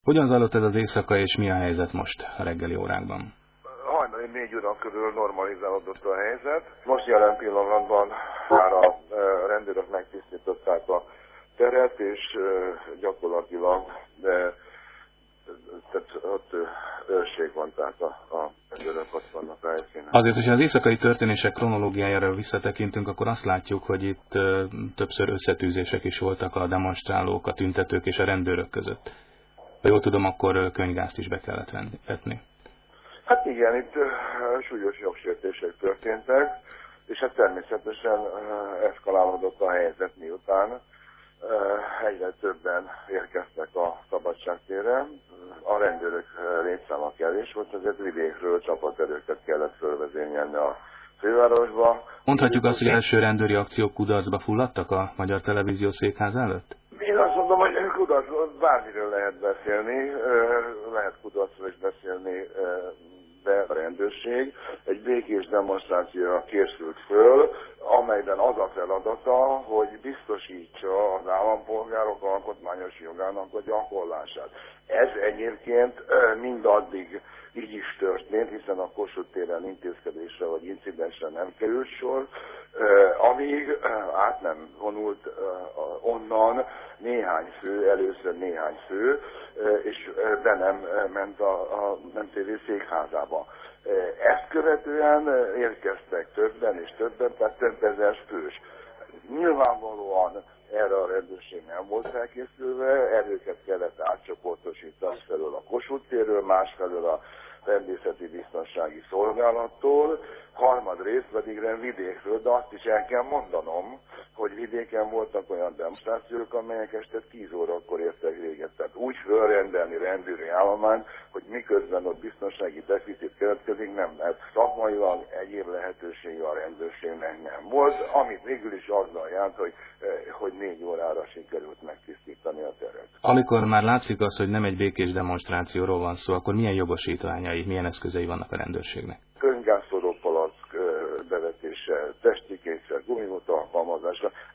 Hogyan zajlott ez az éjszaka, és mi a helyzet most a reggeli órákban? Hajnali 4 óra körül normalizálódott a helyzet. Most jelen pillanatban már a rendőrök megtisztították a teret, és gyakorlatilag tehát ott őrség van, tehát a rendőrök ott vannak a helyszínen. Azért, hogyha az éjszakai történések kronológiájára visszatekintünk, akkor azt látjuk, hogy itt többször összetűzések is voltak a demonstrálók, a tüntetők és a rendőrök között. Ha jól tudom, akkor könyvgázt is be kellett vetni. Hát igen, itt súlyos jogsértések történtek, és hát természetesen eszkalálódott a helyzet, miután egyre többen érkeztek a szabadságtérre. A rendőrök létszáma kevés volt, azért vidékről csapaterőket kellett fölvezényelni a fővárosba. Mondhatjuk azt, hogy első rendőri akciók kudarcba fulladtak a Magyar Televízió székház előtt? Én azt mondom, hogy kudarcról bármiről lehet beszélni, lehet kudarcról is beszélni, de a rendőrség egy békés demonstrációra készült föl, amelyben az a feladata, hogy biztosítsa az állampolgárok alkotmányos jogának a gyakorlását. Ez egyébként mindaddig így is történt, hiszen a Kossuth téren intézkedésre vagy incidensre nem került sor, amíg át nem vonult onnan néhány fő, először néhány fő, és be nem ment a MTV székházába. Ezt követően érkeztek többen és többen, tehát több ezer fős. Nyilvánvalóan erre a rendőrség nem volt felkészülve, erőket kellett átcsoportosítani felől a Kossuth térről, másfelől a rendészeti biztonsági szolgálattól, harmadrészt pedig vidékről, de azt is el kell mondanom, hogy vidéken voltak olyan demonstrációk, amelyek este 10 órakor értek véget. Tehát úgy fölrendelni rendőri állományt, hogy miközben ott biztonsági deficit keletkezik, nem lehet. Szakmailag egyéb lehetősége a rendőrségnek nem volt, amit végül is azzal járt, hogy 4 órára sikerült megtisztítani a teret. Amikor már látszik az, hogy nem egy békés demonstrációról van szó, akkor milyen jogosítványai, milyen eszközei vannak a rendőrségnek? Könyvgázszoró palack bevetése, testi kényszer, gumimót alkalmazása.